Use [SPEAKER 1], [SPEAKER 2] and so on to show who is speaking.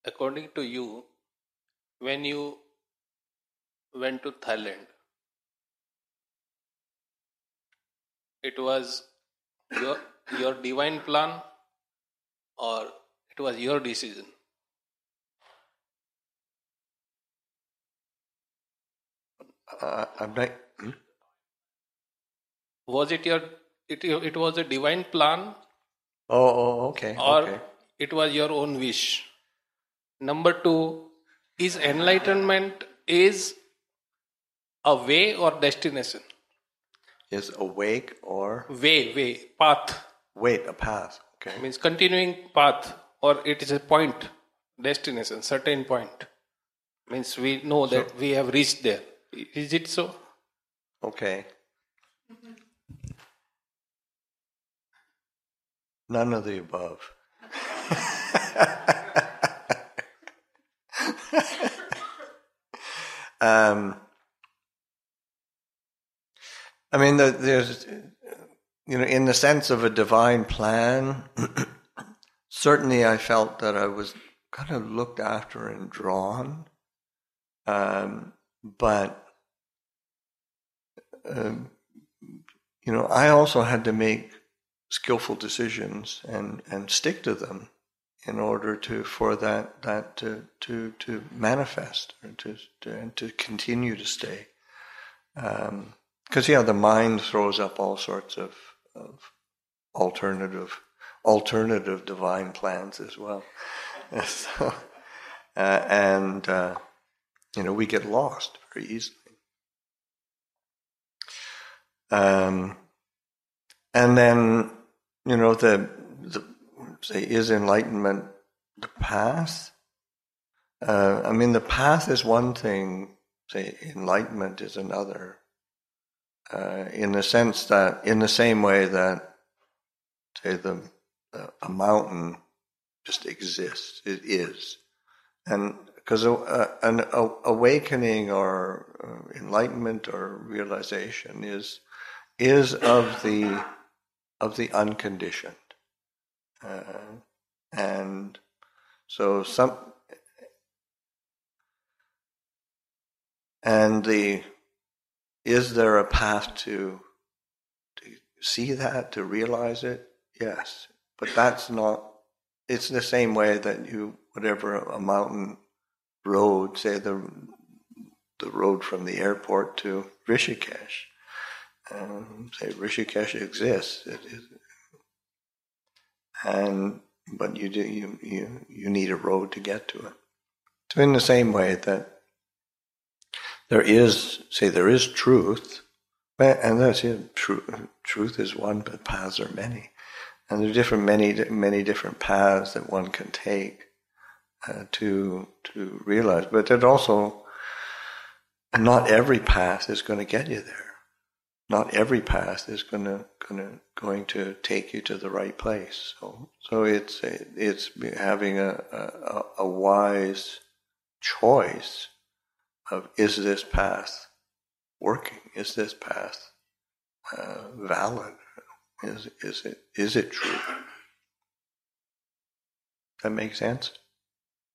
[SPEAKER 1] according to you, when you went to Thailand, it was your your divine plan or it was your decision?
[SPEAKER 2] I'm not.
[SPEAKER 1] Was it it was a divine plan
[SPEAKER 2] Okay,
[SPEAKER 1] or
[SPEAKER 2] okay.
[SPEAKER 1] it was your own wish? Number two, is enlightenment is a way or destination?
[SPEAKER 2] Is awake or
[SPEAKER 1] Way, path.
[SPEAKER 2] wait a path? Okay.
[SPEAKER 1] Means continuing path, or it is a point, destination, certain point. Means we know
[SPEAKER 2] So-
[SPEAKER 1] that we have reached there. Is it so?
[SPEAKER 2] Okay. None of the above. I mean, there's, in the sense of a divine plan, certainly I felt that I was kind of looked after and drawn. But I also had to make skillful decisions and stick to them in order for that to manifest and to continue to stay. Because the mind throws up all sorts of alternative divine plans as well. So, we get lost very easily. And then, say, is enlightenment the path? The path is one thing, say, enlightenment is another. In the sense that, in the same way that, say, a mountain just exists, it is. And because an awakening or enlightenment or realization is of the unconditioned, and so is there a path to see that, to realize it? Yes, but that's not. It's the same way that whatever a mountain road, say the road from the airport to Rishikesh. Say Rishikesh exists, but you need a road to get to it. So in the same way that there is truth, and that's it. Truth is one, but paths are many, and there are many different paths that one can take to realize. But that also, not every path is going to get you there. Not every path is going to take you to the right place. So it's having a wise choice of, is this path working? Is this path valid? Is it true? That makes sense?